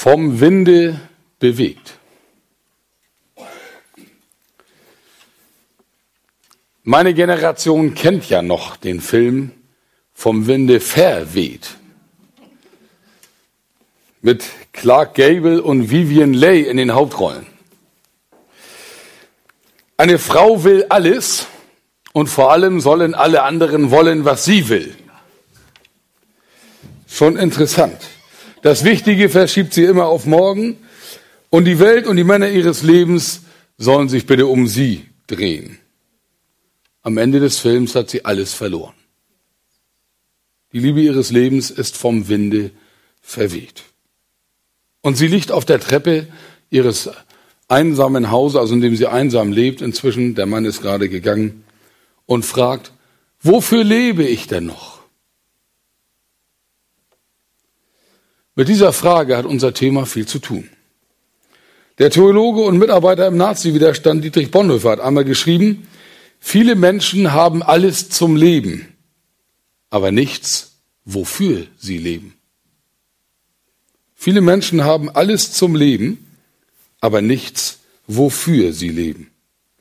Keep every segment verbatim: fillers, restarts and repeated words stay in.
Vom Winde bewegt. Meine Generation kennt ja noch den Film Vom Winde verweht. Mit Clark Gable und Vivien Leigh in den Hauptrollen. Eine Frau will alles und vor allem sollen alle anderen wollen, was sie will. Schon interessant. Das Wichtige verschiebt sie immer auf morgen und die Welt und die Männer ihres Lebens sollen sich bitte um sie drehen. Am Ende des Films hat sie alles verloren. Die Liebe ihres Lebens ist vom Winde verweht. Und sie liegt auf der Treppe ihres einsamen Hauses, also in dem sie einsam lebt inzwischen, der Mann ist gerade gegangen, und fragt, wofür lebe ich denn noch? Mit dieser Frage hat unser Thema viel zu tun. Der Theologe und Mitarbeiter im Nazi-Widerstand Dietrich Bonhoeffer hat einmal geschrieben, viele Menschen haben alles zum Leben, aber nichts, wofür sie leben. Viele Menschen haben alles zum Leben, aber nichts, wofür sie leben.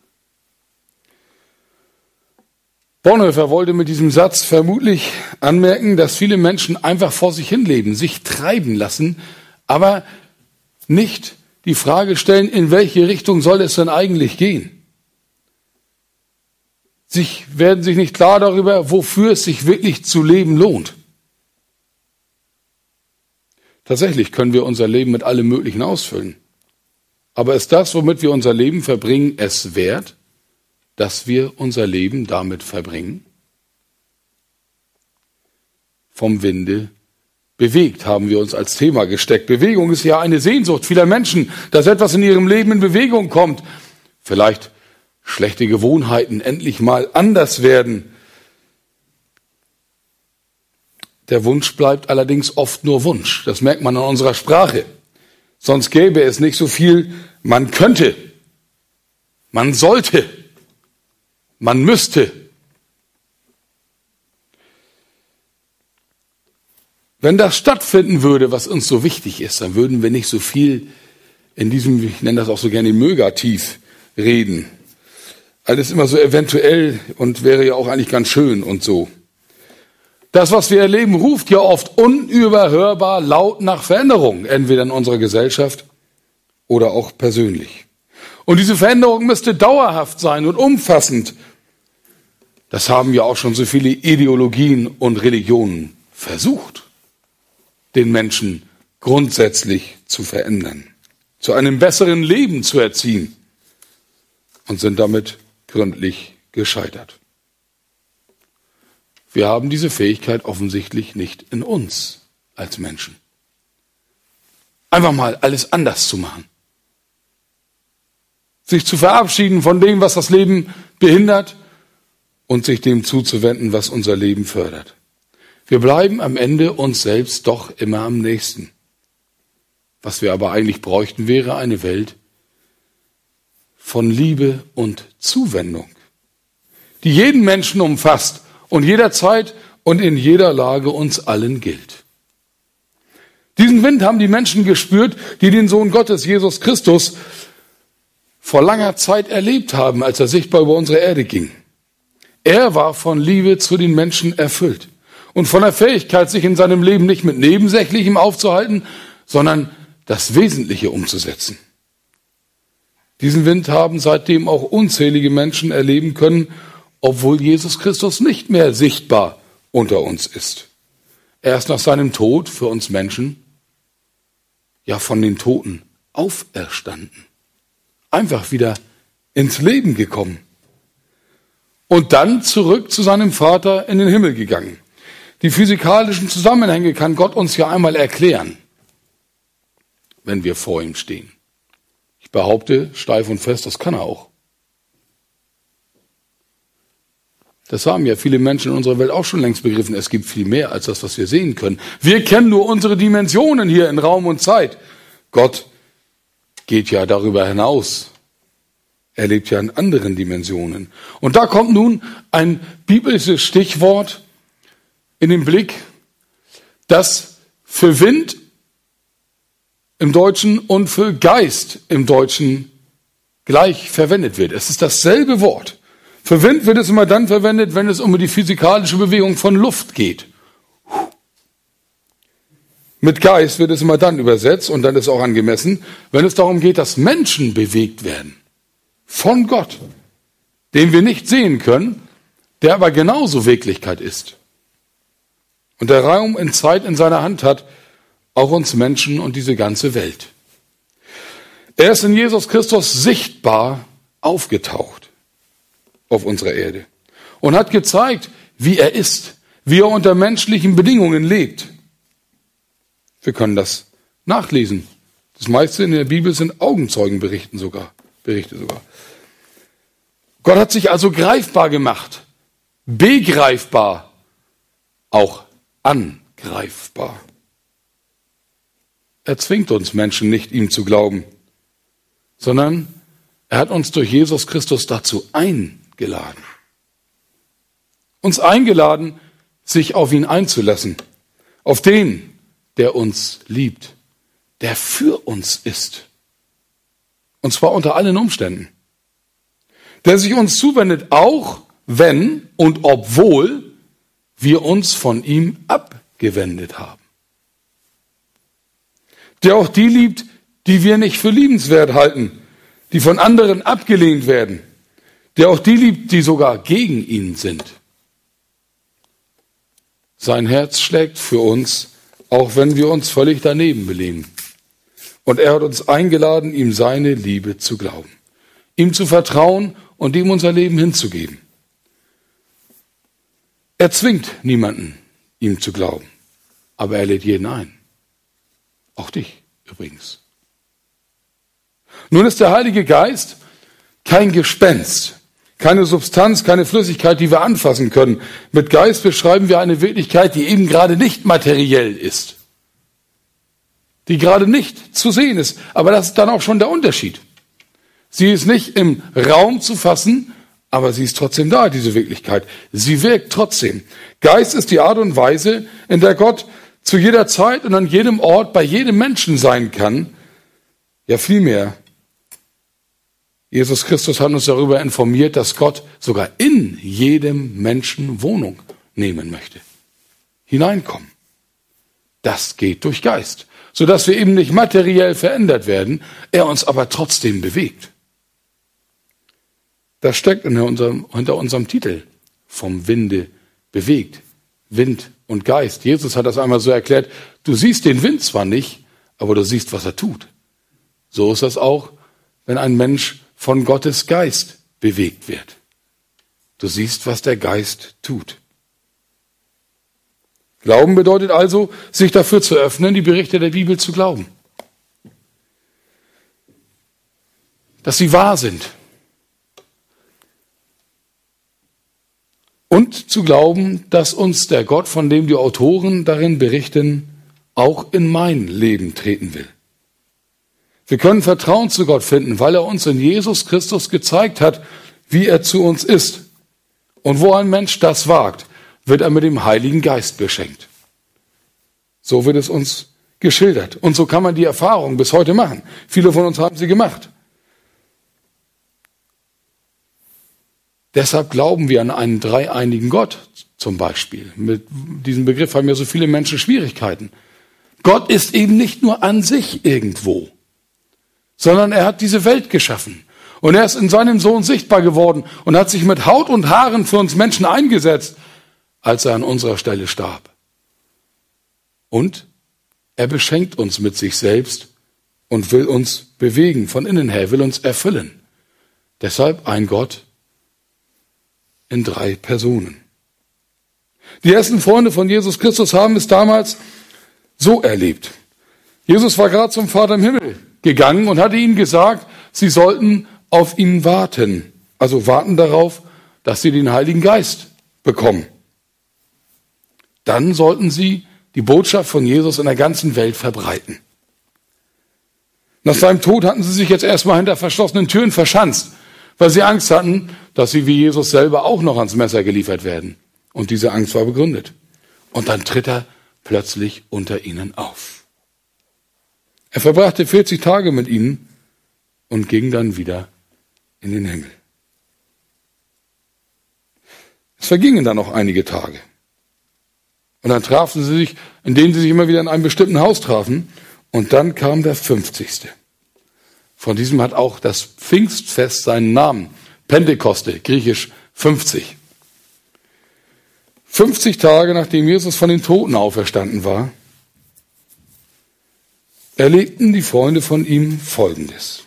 Bonhoeffer wollte mit diesem Satz vermutlich anmerken, dass viele Menschen einfach vor sich hin leben, sich treiben lassen, aber nicht die Frage stellen, in welche Richtung soll es denn eigentlich gehen? Sie werden sich nicht klar darüber, wofür es sich wirklich zu leben lohnt. Tatsächlich können wir unser Leben mit allem Möglichen ausfüllen. Aber ist das, womit wir unser Leben verbringen, es wert, dass wir unser Leben damit verbringen? Vom Winde bewegt haben wir uns als Thema gesteckt. Bewegung ist ja eine Sehnsucht vieler Menschen, dass etwas in ihrem Leben in Bewegung kommt. Vielleicht schlechte Gewohnheiten endlich mal anders werden. Der Wunsch bleibt allerdings oft nur Wunsch. Das merkt man an unserer Sprache. Sonst gäbe es nicht so viel, man könnte, man sollte, man müsste. Wenn das stattfinden würde, was uns so wichtig ist, dann würden wir nicht so viel in diesem, ich nenne das auch so gerne Mögativ, reden. Alles immer so eventuell und wäre ja auch eigentlich ganz schön und so. Das, was wir erleben, ruft ja oft unüberhörbar laut nach Veränderung, entweder in unserer Gesellschaft oder auch persönlich. Und diese Veränderung müsste dauerhaft sein und umfassend. Das haben ja auch schon so viele Ideologien und Religionen versucht, den Menschen grundsätzlich zu verändern, zu einem besseren Leben zu erziehen und sind damit gründlich gescheitert. Wir haben diese Fähigkeit offensichtlich nicht in uns als Menschen. Einfach mal alles anders zu machen. Sich zu verabschieden von dem, was das Leben behindert und sich dem zuzuwenden, was unser Leben fördert. Wir bleiben am Ende uns selbst doch immer am nächsten. Was wir aber eigentlich bräuchten, wäre eine Welt von Liebe und Zuwendung, die jeden Menschen umfasst und jederzeit und in jeder Lage uns allen gilt. Diesen Wind haben die Menschen gespürt, die den Sohn Gottes, Jesus Christus, vor langer Zeit erlebt haben, als er sichtbar über unsere Erde ging. Er war von Liebe zu den Menschen erfüllt und von der Fähigkeit, sich in seinem Leben nicht mit Nebensächlichem aufzuhalten, sondern das Wesentliche umzusetzen. Diesen Wind haben seitdem auch unzählige Menschen erleben können, obwohl Jesus Christus nicht mehr sichtbar unter uns ist. Er ist nach seinem Tod für uns Menschen, ja von den Toten auferstanden. Einfach wieder ins Leben gekommen. Und dann zurück zu seinem Vater in den Himmel gegangen. Die physikalischen Zusammenhänge kann Gott uns ja einmal erklären, wenn wir vor ihm stehen. Ich behaupte steif und fest, das kann er auch. Das haben ja viele Menschen in unserer Welt auch schon längst begriffen. Es gibt viel mehr als das, was wir sehen können. Wir kennen nur unsere Dimensionen hier in Raum und Zeit. Gott geht ja darüber hinaus. Er lebt ja in anderen Dimensionen. Und da kommt nun ein biblisches Stichwort in den Blick, das für Wind im Deutschen und für Geist im Deutschen gleich verwendet wird. Es ist dasselbe Wort. Für Wind wird es immer dann verwendet, wenn es um die physikalische Bewegung von Luft geht. Mit Geist wird es immer dann übersetzt, und dann ist es auch angemessen, wenn es darum geht, dass Menschen bewegt werden. Von Gott, den wir nicht sehen können, der aber genauso Wirklichkeit ist. Und der Raum und Zeit in seiner Hand hat, auch uns Menschen und diese ganze Welt. Er ist in Jesus Christus sichtbar aufgetaucht auf unserer Erde und hat gezeigt, wie er ist, wie er unter menschlichen Bedingungen lebt. Wir können das nachlesen. Das meiste in der Bibel sind Augenzeugenberichte sogar, Berichte sogar. Gott hat sich also greifbar gemacht, begreifbar, auch angreifbar. Er zwingt uns Menschen nicht, ihm zu glauben, sondern er hat uns durch Jesus Christus dazu eingeladen. Uns eingeladen, sich auf ihn einzulassen, auf den, der uns liebt, der für uns ist. Und zwar unter allen Umständen. Der sich uns zuwendet, auch wenn und obwohl wir uns von ihm abgewendet haben. Der auch die liebt, die wir nicht für liebenswert halten, die von anderen abgelehnt werden. Der auch die liebt, die sogar gegen ihn sind. Sein Herz schlägt für uns, auch wenn wir uns völlig daneben beleben. Und er hat uns eingeladen, ihm seine Liebe zu glauben, ihm zu vertrauen und ihm unser Leben hinzugeben. Er zwingt niemanden, ihm zu glauben, aber er lädt jeden ein. Auch dich übrigens. Nun ist der Heilige Geist kein Gespenst, keine Substanz, keine Flüssigkeit, die wir anfassen können. Mit Geist beschreiben wir eine Wirklichkeit, die eben gerade nicht materiell ist, die gerade nicht zu sehen ist. Aber das ist dann auch schon der Unterschied. Sie ist nicht im Raum zu fassen, aber sie ist trotzdem da, diese Wirklichkeit. Sie wirkt trotzdem. Geist ist die Art und Weise, in der Gott zu jeder Zeit und an jedem Ort bei jedem Menschen sein kann. Ja, vielmehr. Jesus Christus hat uns darüber informiert, dass Gott sogar in jedem Menschen Wohnung nehmen möchte. Hineinkommen. Das geht durch Geist, sodass wir eben nicht materiell verändert werden, er uns aber trotzdem bewegt. Das steckt hinter unserem, hinter unserem Titel, vom Winde bewegt. Wind und Geist. Jesus hat das einmal so erklärt, du siehst den Wind zwar nicht, aber du siehst, was er tut. So ist das auch, wenn ein Mensch von Gottes Geist bewegt wird. Du siehst, was der Geist tut. Glauben bedeutet also, sich dafür zu öffnen, die Berichte der Bibel zu glauben. Dass sie wahr sind. Und zu glauben, dass uns der Gott, von dem die Autoren darin berichten, auch in mein Leben treten will. Wir können Vertrauen zu Gott finden, weil er uns in Jesus Christus gezeigt hat, wie er zu uns ist. Und wo ein Mensch das wagt, wird er mit dem Heiligen Geist beschenkt. So wird es uns geschildert. Und so kann man die Erfahrung bis heute machen. Viele von uns haben sie gemacht. Deshalb glauben wir an einen dreieinigen Gott zum Beispiel. Mit diesem Begriff haben ja so viele Menschen Schwierigkeiten. Gott ist eben nicht nur an sich irgendwo, sondern er hat diese Welt geschaffen. Und er ist in seinem Sohn sichtbar geworden und hat sich mit Haut und Haaren für uns Menschen eingesetzt, als er an unserer Stelle starb. Und er beschenkt uns mit sich selbst und will uns bewegen von innen her, will uns erfüllen. Deshalb ein Gott in drei Personen. Die ersten Freunde von Jesus Christus haben es damals so erlebt. Jesus war gerade zum Vater im Himmel gegangen und hatte ihnen gesagt, sie sollten auf ihn warten. Also warten darauf, dass sie den Heiligen Geist bekommen. Dann sollten sie die Botschaft von Jesus in der ganzen Welt verbreiten. Nach seinem Tod hatten sie sich jetzt erstmal hinter verschlossenen Türen verschanzt, weil sie Angst hatten, dass sie wie Jesus selber auch noch ans Messer geliefert werden. Und diese Angst war begründet. Und dann tritt er plötzlich unter ihnen auf. Er verbrachte vierzig Tage mit ihnen und ging dann wieder in den Himmel. Es vergingen dann noch einige Tage. Und dann trafen sie sich, indem sie sich immer wieder in einem bestimmten Haus trafen. Und dann kam der fünfzigste. Von diesem hat auch das Pfingstfest seinen Namen. Pentekoste, griechisch fünfzig. fünfzig Tage nachdem Jesus von den Toten auferstanden war, erlebten die Freunde von ihm Folgendes.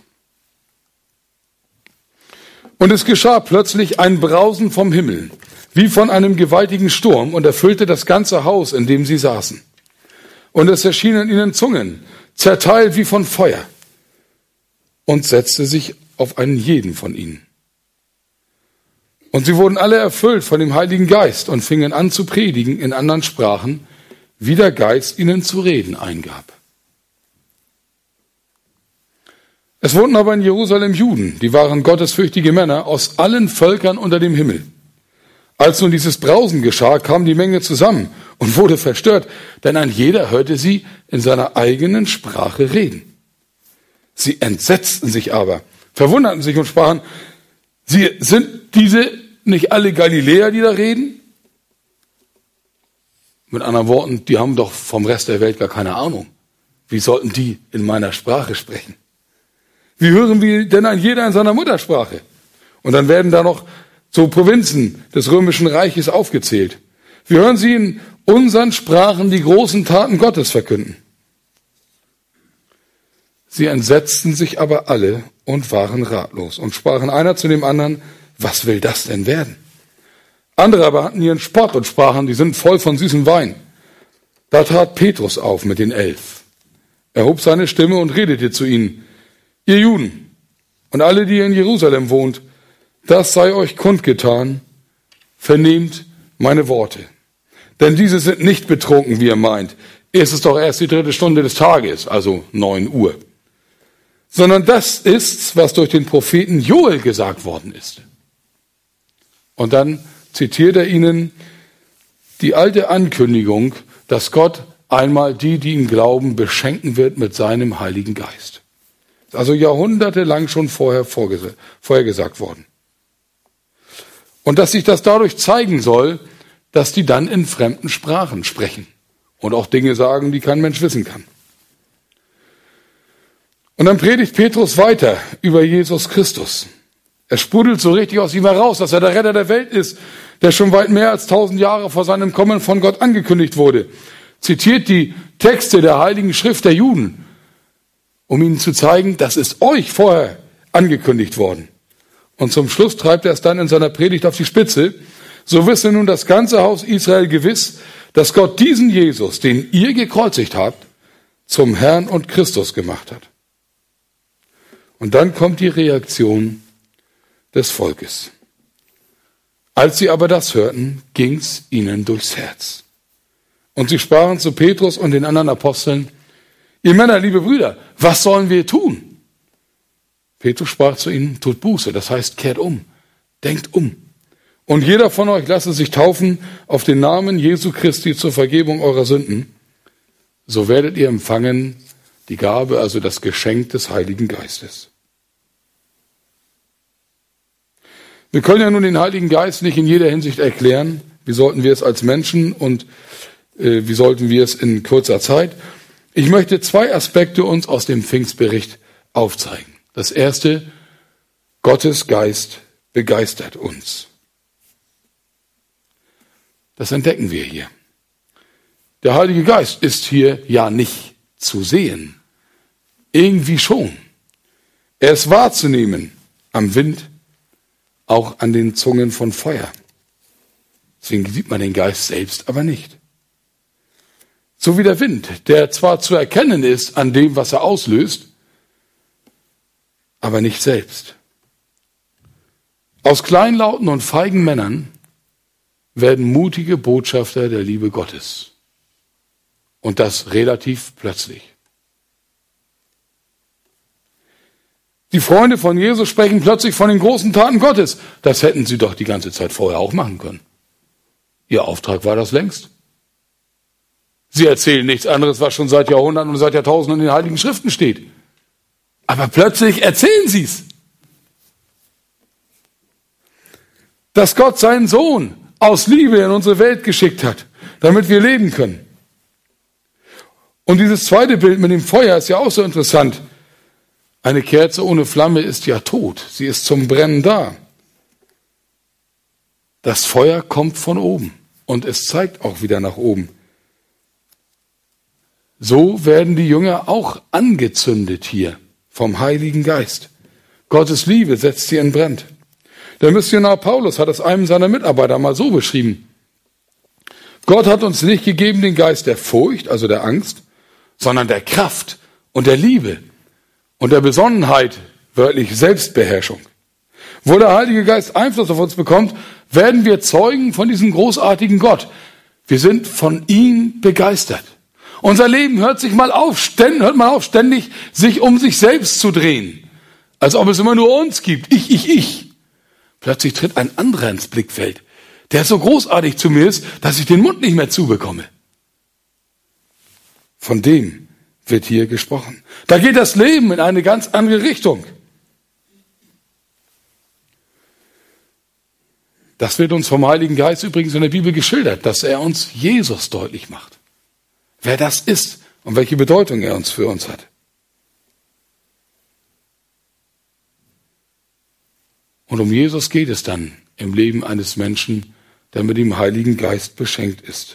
Und es geschah plötzlich ein Brausen vom Himmel, wie von einem gewaltigen Sturm, und erfüllte das ganze Haus, in dem sie saßen. Und es erschienen ihnen Zungen, zerteilt wie von Feuer, und setzte sich auf einen jeden von ihnen. Und sie wurden alle erfüllt von dem Heiligen Geist und fingen an zu predigen in anderen Sprachen, wie der Geist ihnen zu reden eingab. Es wohnten aber in Jerusalem Juden, die waren gottesfürchtige Männer aus allen Völkern unter dem Himmel. Als nun dieses Brausen geschah, kam die Menge zusammen und wurde verstört, denn ein jeder hörte sie in seiner eigenen Sprache reden. Sie entsetzten sich aber, verwunderten sich und sprachen, sie sind diese nicht alle Galiläer, die da reden? Mit anderen Worten, die haben doch vom Rest der Welt gar keine Ahnung. Wie sollten die in meiner Sprache sprechen? Wie hören wir denn ein jeder in seiner Muttersprache? Und dann werden da noch so Provinzen des Römischen Reiches aufgezählt. Wir hören sie in unseren Sprachen die großen Taten Gottes verkünden. Sie entsetzten sich aber alle und waren ratlos und sprachen einer zu dem anderen, was will das denn werden? Andere aber hatten ihren Spott und sprachen, die sind voll von süßem Wein. Da trat Petrus auf mit den Elf. Er hob seine Stimme und redete zu ihnen, ihr Juden und alle, die ihr in Jerusalem wohnt, das sei euch kundgetan, vernehmt meine Worte. Denn diese sind nicht betrunken, wie ihr meint. Es ist doch erst die dritte Stunde des Tages, also neun Uhr. Sondern das ist, was durch den Propheten Joel gesagt worden ist. Und dann zitiert er ihnen die alte Ankündigung, dass Gott einmal die, die ihm glauben, beschenken wird mit seinem Heiligen Geist. Also jahrhundertelang schon vorher vorhergesagt worden. Und dass sich das dadurch zeigen soll, dass die dann in fremden Sprachen sprechen und auch Dinge sagen, die kein Mensch wissen kann. Und dann predigt Petrus weiter über Jesus Christus. Er sprudelt so richtig aus ihm heraus, dass er der Retter der Welt ist, der schon weit mehr als tausend Jahre vor seinem Kommen von Gott angekündigt wurde. Zitiert die Texte der Heiligen Schrift der Juden, um ihnen zu zeigen, das ist euch vorher angekündigt worden. Und zum Schluss treibt er es dann in seiner Predigt auf die Spitze. So wisse nun das ganze Haus Israel gewiss, dass Gott diesen Jesus, den ihr gekreuzigt habt, zum Herrn und Christus gemacht hat. Und dann kommt die Reaktion des Volkes. Als sie aber das hörten, ging's ihnen durchs Herz. Und sie sprachen zu Petrus und den anderen Aposteln, ihr Männer, liebe Brüder, was sollen wir tun? Petrus sprach zu ihnen, tut Buße, das heißt, kehrt um, denkt um. Und jeder von euch lasse sich taufen auf den Namen Jesu Christi zur Vergebung eurer Sünden. So werdet ihr empfangen die Gabe, also das Geschenk des Heiligen Geistes. Wir können ja nun den Heiligen Geist nicht in jeder Hinsicht erklären. Wie sollten wir es als Menschen und äh, wie sollten wir es in kurzer Zeit? Ich möchte zwei Aspekte uns aus dem Pfingstbericht aufzeigen. Das erste, Gottes Geist begeistert uns. Das entdecken wir hier. Der Heilige Geist ist hier ja nicht zu sehen. Irgendwie schon. Er ist wahrzunehmen am Wind, auch an den Zungen von Feuer. Deswegen sieht man den Geist selbst aber nicht. So wie der Wind, der zwar zu erkennen ist an dem, was er auslöst, aber nicht selbst. Aus kleinlauten und feigen Männern werden mutige Botschafter der Liebe Gottes. Und das relativ plötzlich. Die Freunde von Jesus sprechen plötzlich von den großen Taten Gottes. Das hätten sie doch die ganze Zeit vorher auch machen können. Ihr Auftrag war das längst. Sie erzählen nichts anderes, was schon seit Jahrhunderten und seit Jahrtausenden in den Heiligen Schriften steht. Aber plötzlich erzählen sie es. Dass Gott seinen Sohn aus Liebe in unsere Welt geschickt hat, damit wir leben können. Und dieses zweite Bild mit dem Feuer ist ja auch so interessant. Eine Kerze ohne Flamme ist ja tot. Sie ist zum Brennen da. Das Feuer kommt von oben und es zeigt auch wieder nach oben. So werden die Jünger auch angezündet hier vom Heiligen Geist. Gottes Liebe setzt sie in Brand. Der Missionar Paulus hat es einem seiner Mitarbeiter mal so beschrieben. Gott hat uns nicht gegeben den Geist der Furcht, also der Angst, sondern der Kraft und der Liebe und der Besonnenheit, wörtlich Selbstbeherrschung. Wo der Heilige Geist Einfluss auf uns bekommt, werden wir Zeugen von diesem großartigen Gott. Wir sind von ihm begeistert. Unser Leben hört sich mal auf, ständig, hört mal auf, ständig sich um sich selbst zu drehen. Als ob es immer nur uns gibt. Ich, ich, ich. Plötzlich tritt ein anderer ins Blickfeld, der so großartig zu mir ist, dass ich den Mund nicht mehr zubekomme. Von dem wird hier gesprochen. Da geht das Leben in eine ganz andere Richtung. Das wird uns vom Heiligen Geist übrigens in der Bibel geschildert, dass er uns Jesus deutlich macht. Wer das ist und welche Bedeutung er uns für uns hat. Und um Jesus geht es dann im Leben eines Menschen, der mit dem Heiligen Geist beschenkt ist.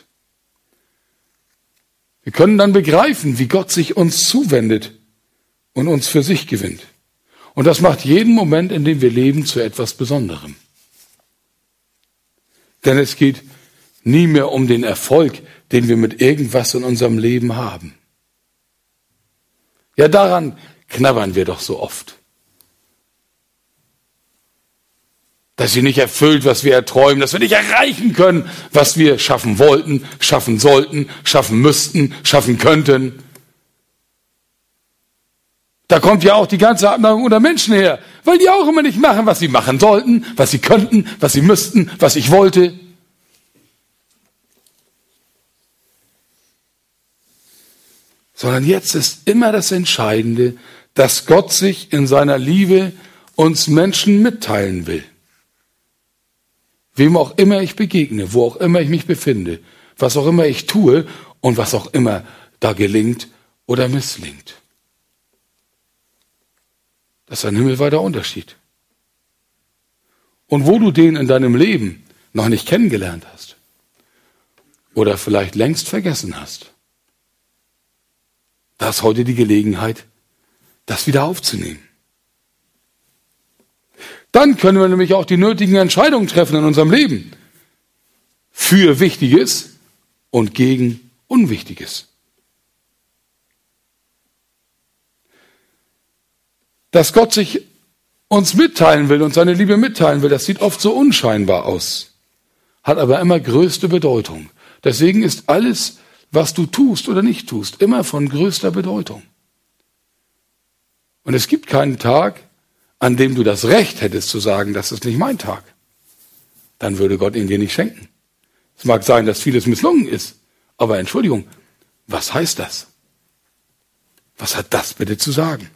Wir können dann begreifen, wie Gott sich uns zuwendet und uns für sich gewinnt. Und das macht jeden Moment, in dem wir leben, zu etwas Besonderem. Denn es geht nie mehr um den Erfolg, den wir mit irgendwas in unserem Leben haben. Ja, daran knabbern wir doch so oft. Dass sie nicht erfüllt, was wir erträumen, dass wir nicht erreichen können, was wir schaffen wollten, schaffen sollten, schaffen müssten, schaffen könnten. Da kommt ja auch die ganze Abneigung unter Menschen her, weil die auch immer nicht machen, was sie machen sollten, was sie könnten, was sie müssten, was ich wollte. Sondern jetzt ist immer das Entscheidende, dass Gott sich in seiner Liebe uns Menschen mitteilen will. Wem auch immer ich begegne, wo auch immer ich mich befinde, was auch immer ich tue und was auch immer da gelingt oder misslingt. Das ist ein himmelweiter Unterschied. Und wo du den in deinem Leben noch nicht kennengelernt hast oder vielleicht längst vergessen hast, da ist heute die Gelegenheit, das wieder aufzunehmen. Dann können wir nämlich auch die nötigen Entscheidungen treffen in unserem Leben. Für Wichtiges und gegen Unwichtiges. Dass Gott sich uns mitteilen will und seine Liebe mitteilen will, das sieht oft so unscheinbar aus, hat aber immer größte Bedeutung. Deswegen ist alles, was du tust oder nicht tust, immer von größter Bedeutung. Und es gibt keinen Tag, an dem du das Recht hättest zu sagen, das ist nicht mein Tag. Dann würde Gott ihn dir nicht schenken. Es mag sein, dass vieles misslungen ist, aber Entschuldigung, was heißt das? Was hat das bitte zu sagen?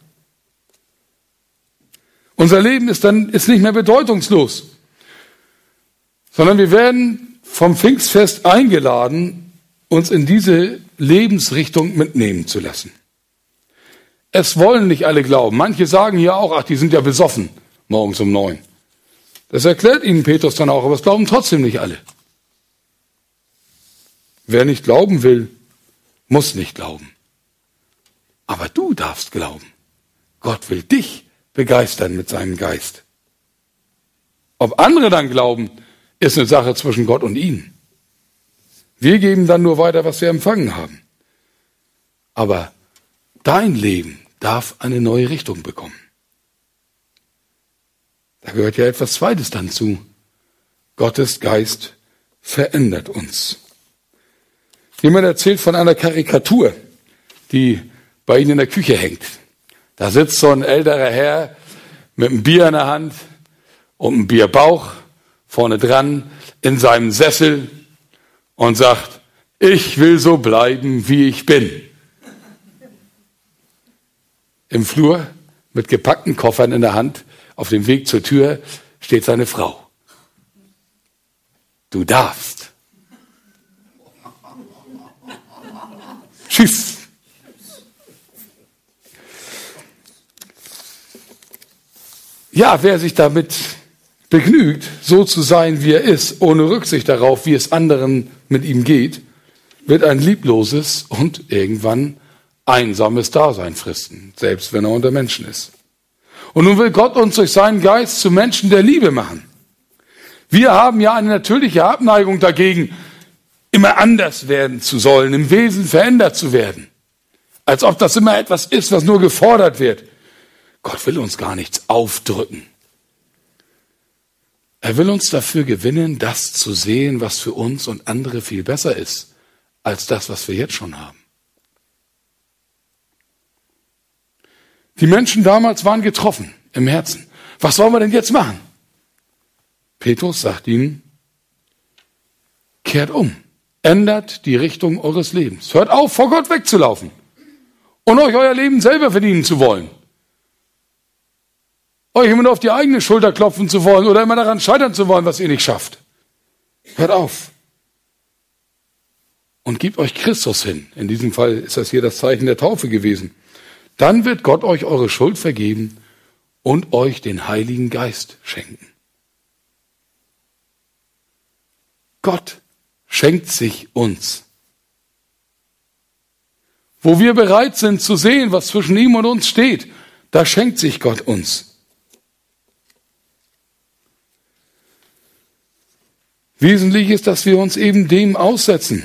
Unser Leben ist dann ist nicht mehr bedeutungslos, sondern wir werden vom Pfingstfest eingeladen, uns in diese Lebensrichtung mitnehmen zu lassen. Es wollen nicht alle glauben. Manche sagen hier auch, ach, die sind ja besoffen, morgens um neun. Das erklärt ihnen Petrus dann auch, aber es glauben trotzdem nicht alle. Wer nicht glauben will, muss nicht glauben. Aber du darfst glauben. Gott will dich begeistern mit seinem Geist. Ob andere dann glauben, ist eine Sache zwischen Gott und ihnen. Wir geben dann nur weiter, was wir empfangen haben. Aber dein Leben darf eine neue Richtung bekommen. Da gehört ja etwas Zweites dann zu. Gottes Geist verändert uns. Jemand erzählt von einer Karikatur, die bei Ihnen in der Küche hängt. Da sitzt so ein älterer Herr mit einem Bier in der Hand und einem Bierbauch vorne dran in seinem Sessel und sagt, Ich will so bleiben, wie ich bin. Im Flur mit gepackten Koffern in der Hand, auf dem Weg zur Tür, steht seine Frau. Du darfst. Tschüss. Ja, wer sich damit begnügt, so zu sein, wie er ist, ohne Rücksicht darauf, wie es anderen mit ihm geht, wird ein liebloses und irgendwann einsames Dasein fristen, selbst wenn er unter Menschen ist. Und nun will Gott uns durch seinen Geist zu Menschen der Liebe machen. Wir haben ja eine natürliche Abneigung dagegen, immer anders werden zu sollen, im Wesen verändert zu werden. Als ob das immer etwas ist, was nur gefordert wird. Gott will uns gar nichts aufdrücken. Er will uns dafür gewinnen, das zu sehen, was für uns und andere viel besser ist, als das, was wir jetzt schon haben. Die Menschen damals waren getroffen im Herzen. Was sollen wir denn jetzt machen? Petrus sagt ihnen, kehrt um, ändert die Richtung eures Lebens. Hört auf, vor Gott wegzulaufen und euch euer Leben selber verdienen zu wollen. Euch immer nur auf die eigene Schulter klopfen zu wollen oder immer daran scheitern zu wollen, was ihr nicht schafft. Hört auf. Und gebt euch Christus hin. In diesem Fall ist das hier das Zeichen der Taufe gewesen. Dann wird Gott euch eure Schuld vergeben und euch den Heiligen Geist schenken. Gott schenkt sich uns. Wo wir bereit sind zu sehen, was zwischen ihm und uns steht, da schenkt sich Gott uns. Wesentlich ist, dass wir uns eben dem aussetzen,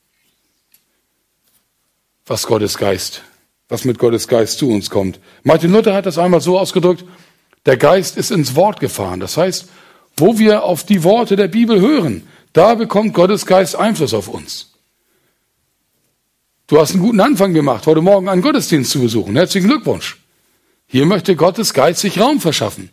was Gottes Geist, was mit Gottes Geist zu uns kommt. Martin Luther hat das einmal so ausgedrückt, der Geist ist ins Wort gefahren. Das heißt, wo wir auf die Worte der Bibel hören, da bekommt Gottes Geist Einfluss auf uns. Du hast einen guten Anfang gemacht, heute Morgen einen Gottesdienst zu besuchen. Herzlichen Glückwunsch. Hier möchte Gottes Geist sich Raum verschaffen.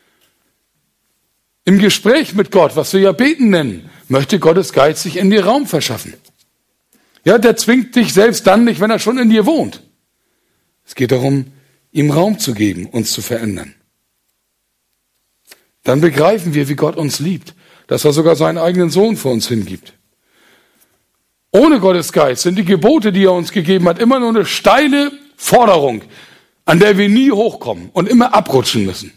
Im Gespräch mit Gott, was wir ja beten nennen, möchte Gottes Geist sich in dir Raum verschaffen. Ja, der zwingt dich selbst dann nicht, wenn er schon in dir wohnt. Es geht darum, ihm Raum zu geben, uns zu verändern. Dann begreifen wir, wie Gott uns liebt, dass er sogar seinen eigenen Sohn für uns hingibt. Ohne Gottes Geist sind die Gebote, die er uns gegeben hat, immer nur eine steile Forderung, an der wir nie hochkommen und immer abrutschen müssen.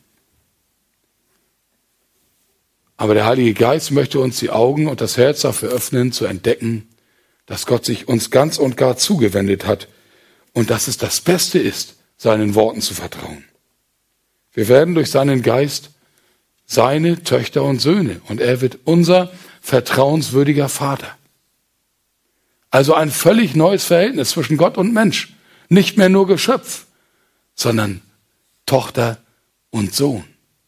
Aber der Heilige Geist möchte uns die Augen und das Herz dafür öffnen, zu entdecken, dass Gott sich uns ganz und gar zugewendet hat und dass es das Beste ist, seinen Worten zu vertrauen. Wir werden durch seinen Geist seine Töchter und Söhne und er wird unser vertrauenswürdiger Vater. Also ein völlig neues Verhältnis zwischen Gott und Mensch. Nicht mehr nur Geschöpf, sondern Tochter und Sohn.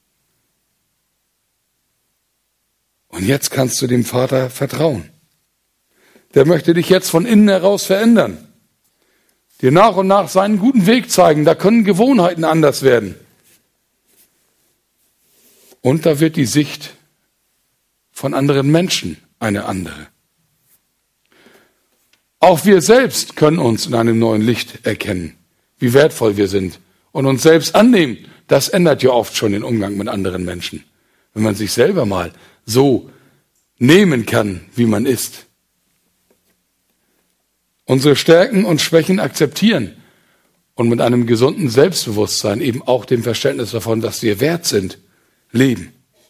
Und jetzt kannst du dem Vater vertrauen. Der möchte dich jetzt von innen heraus verändern. Dir nach und nach seinen guten Weg zeigen. Da können Gewohnheiten anders werden. Und da wird die Sicht von anderen Menschen eine andere. Auch wir selbst können uns in einem neuen Licht erkennen, wie wertvoll wir sind. Und uns selbst annehmen, das ändert ja oft schon den Umgang mit anderen Menschen. Wenn man sich selber mal so nehmen kann, wie man ist. Unsere Stärken und Schwächen akzeptieren und mit einem gesunden Selbstbewusstsein, eben auch dem Verständnis davon, dass wir wert sind, leben.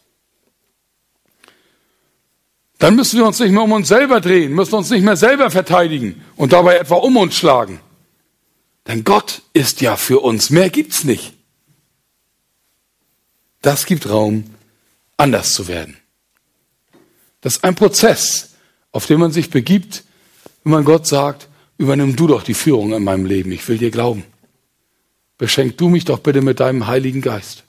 Dann müssen wir uns nicht mehr um uns selber drehen, müssen uns nicht mehr selber verteidigen und dabei etwa um uns schlagen. Denn Gott ist ja für uns, mehr gibt's nicht. Das gibt Raum, anders zu werden. Das ist ein Prozess, auf den man sich begibt, wenn man Gott sagt, übernimm du doch die Führung in meinem Leben, ich will dir glauben. Beschenk du mich doch bitte mit deinem Heiligen Geist.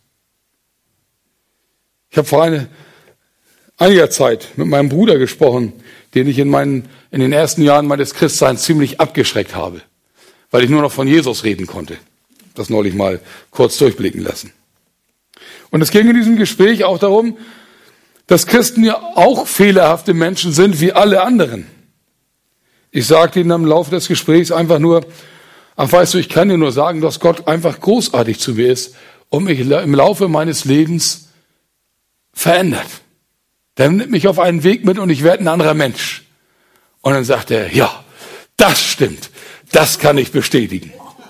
Ich habe vor eine, einiger Zeit mit meinem Bruder gesprochen, den ich in, meinen, in den ersten Jahren meines Christseins ziemlich abgeschreckt habe, weil ich nur noch von Jesus reden konnte. Das neulich mal kurz durchblicken lassen. Und es ging in diesem Gespräch auch darum, dass Christen ja auch fehlerhafte Menschen sind wie alle anderen. Ich sagte ihnen im Laufe des Gesprächs einfach nur, ach weißt du, ich kann dir nur sagen, dass Gott einfach großartig zu mir ist und mich im Laufe meines Lebens verändert. Der nimmt mich auf einen Weg mit und ich werde ein anderer Mensch. Und dann sagt er, ja, das stimmt, das kann ich bestätigen.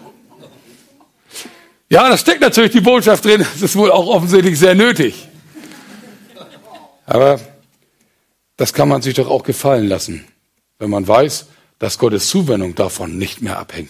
Ja, da steckt natürlich die Botschaft drin, das ist wohl auch offensichtlich sehr nötig. Aber das kann man sich doch auch gefallen lassen, wenn man weiß, dass Gottes Zuwendung davon nicht mehr abhängt.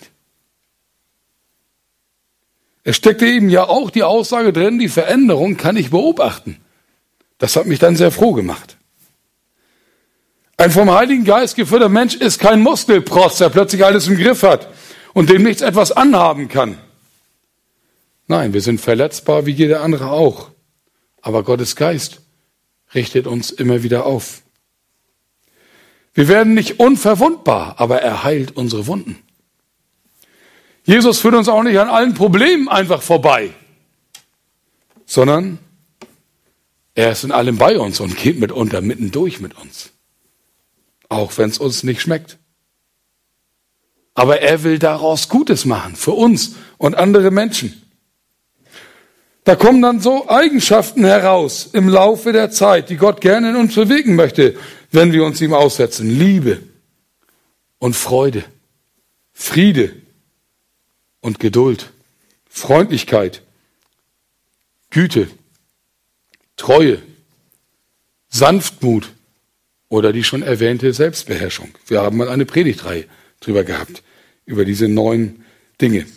Es steckte eben ja auch die Aussage drin, die Veränderung kann ich beobachten. Das hat mich dann sehr froh gemacht. Ein vom Heiligen Geist geführter Mensch ist kein Muskelprotz, der plötzlich alles im Griff hat und dem nichts etwas anhaben kann. Nein, wir sind verletzbar wie jeder andere auch. Aber Gottes Geist richtet uns immer wieder auf. Wir werden nicht unverwundbar, aber er heilt unsere Wunden. Jesus führt uns auch nicht an allen Problemen einfach vorbei, sondern er ist in allem bei uns und geht mitunter mittendurch mit uns. Auch wenn es uns nicht schmeckt. Aber er will daraus Gutes machen, für uns und andere Menschen. Da kommen dann so Eigenschaften heraus im Laufe der Zeit, die Gott gerne in uns bewegen möchte, wenn wir uns ihm aussetzen. Liebe und Freude, Friede und Geduld, Freundlichkeit, Güte, Treue, Sanftmut oder die schon erwähnte Selbstbeherrschung. Wir haben mal eine Predigtreihe drüber gehabt, über diese neun Dinge.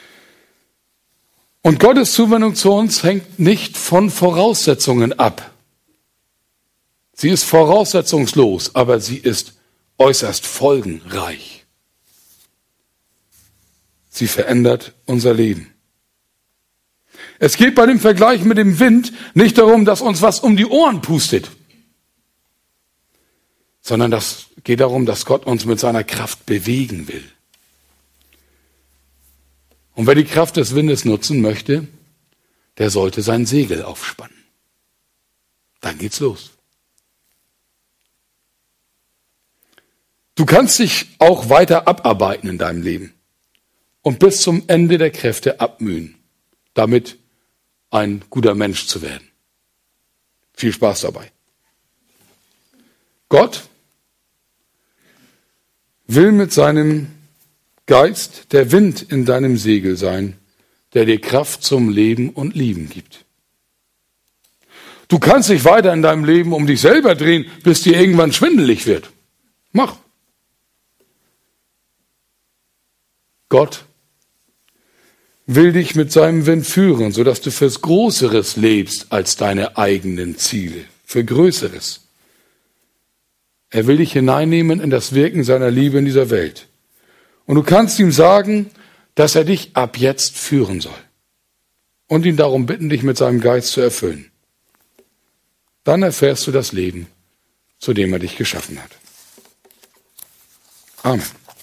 Und Gottes Zuwendung zu uns hängt nicht von Voraussetzungen ab. Sie ist voraussetzungslos, aber sie ist äußerst folgenreich. Sie verändert unser Leben. Es geht bei dem Vergleich mit dem Wind nicht darum, dass uns was um die Ohren pustet, sondern es geht darum, dass Gott uns mit seiner Kraft bewegen will. Und wer die Kraft des Windes nutzen möchte, der sollte sein Segel aufspannen. Dann geht's los. Du kannst dich auch weiter abarbeiten in deinem Leben und bis zum Ende der Kräfte abmühen, damit ein guter Mensch zu werden. Viel Spaß dabei. Gott will mit seinem Geist der Wind in deinem Segel sein, der dir Kraft zum Leben und Lieben gibt. Du kannst dich weiter in deinem Leben um dich selber drehen, bis dir irgendwann schwindelig wird. Mach. Gott will dich mit seinem Wind führen, sodass du fürs Größeres lebst als deine eigenen Ziele, für Größeres. Er will dich hineinnehmen in das Wirken seiner Liebe in dieser Welt. Und du kannst ihm sagen, dass er dich ab jetzt führen soll. Und ihn darum bitten, dich mit seinem Geist zu erfüllen. Dann erfährst du das Leben, zu dem er dich geschaffen hat. Amen.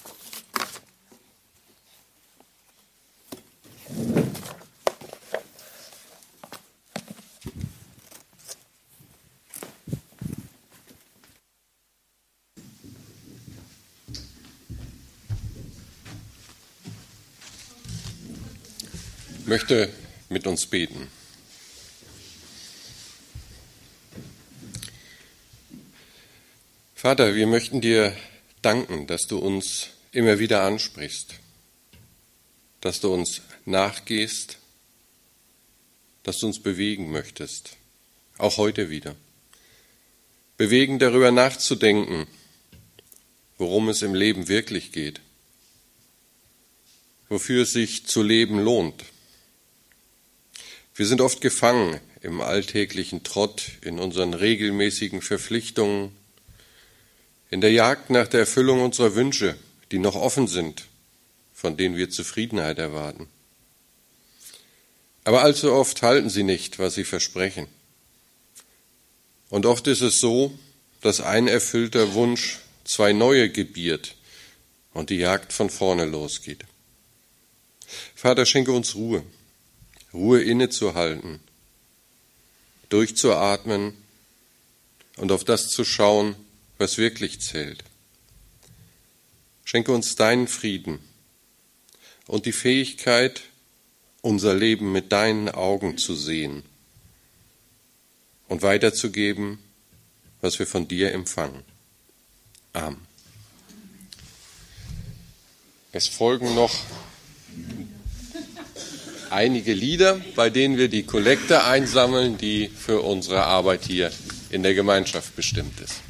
Ich möchte mit uns beten. Vater, wir möchten dir danken, dass du uns immer wieder ansprichst, dass du uns nachgehst, dass du uns bewegen möchtest, auch heute wieder. Bewegen, darüber nachzudenken, worum es im Leben wirklich geht, wofür es sich zu leben lohnt. Wir sind oft gefangen im alltäglichen Trott, in unseren regelmäßigen Verpflichtungen, in der Jagd nach der Erfüllung unserer Wünsche, die noch offen sind, von denen wir Zufriedenheit erwarten. Aber allzu oft halten sie nicht, was sie versprechen. Und oft ist es so, dass ein erfüllter Wunsch zwei neue gebiert und die Jagd von vorne losgeht. Vater, schenke uns Ruhe, Ruhe innezuhalten, durchzuatmen und auf das zu schauen, was wirklich zählt. Schenke uns deinen Frieden und die Fähigkeit, unser Leben mit deinen Augen zu sehen und weiterzugeben, was wir von dir empfangen. Amen. Es folgen noch einige Lieder, bei denen wir die Kollekte einsammeln, die für unsere Arbeit hier in der Gemeinschaft bestimmt ist.